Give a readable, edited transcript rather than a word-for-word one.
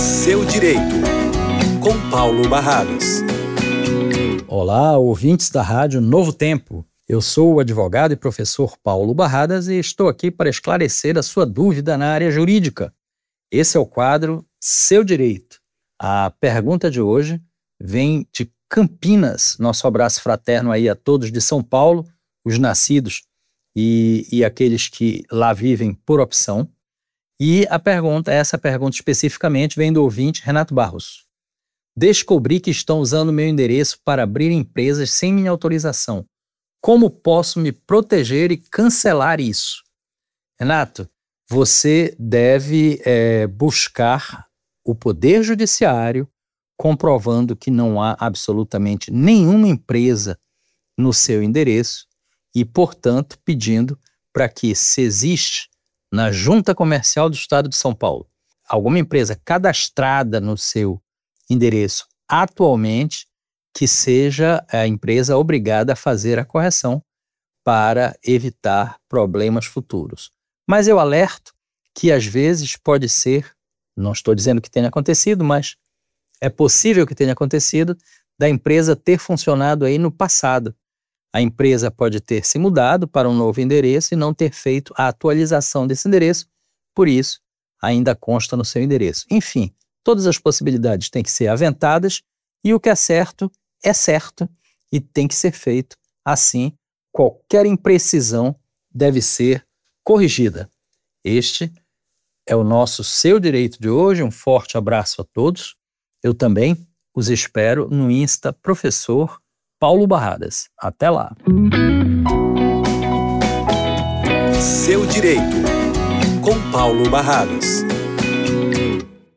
Seu Direito, com Paulo Barradas. Olá, ouvintes da Rádio Novo Tempo. Eu sou o advogado e professor Paulo Barradas e estou aqui para esclarecer a sua dúvida na área jurídica. Esse é o quadro Seu Direito. A pergunta de hoje vem de Campinas. Nosso abraço fraterno aí a todos de São Paulo, os nascidos e aqueles que lá vivem por opção. E essa pergunta especificamente vem do ouvinte Renato Barros. Descobri que estão usando meu endereço para abrir empresas sem minha autorização. Como posso me proteger e cancelar isso? Renato, você deve buscar o Poder Judiciário comprovando que não há absolutamente nenhuma empresa no seu endereço e, portanto, pedindo para que, se existe na Junta Comercial do Estado de São Paulo alguma empresa cadastrada no seu endereço atualmente, que seja a empresa obrigada a fazer a correção para evitar problemas futuros. Mas eu alerto que às vezes pode ser, não estou dizendo que tenha acontecido, mas é possível que tenha acontecido da empresa ter funcionado aí no passado. A empresa pode ter se mudado para um novo endereço e não ter feito a atualização desse endereço, por isso ainda consta no seu endereço. Enfim, todas as possibilidades têm que ser aventadas e o que é certo e tem que ser feito. Assim, qualquer imprecisão deve ser corrigida. Este é o nosso Seu Direito de hoje. Um forte abraço a todos. Eu também os espero no Insta Professor Paulo Barradas. Até lá. Seu Direito, com Paulo Barradas.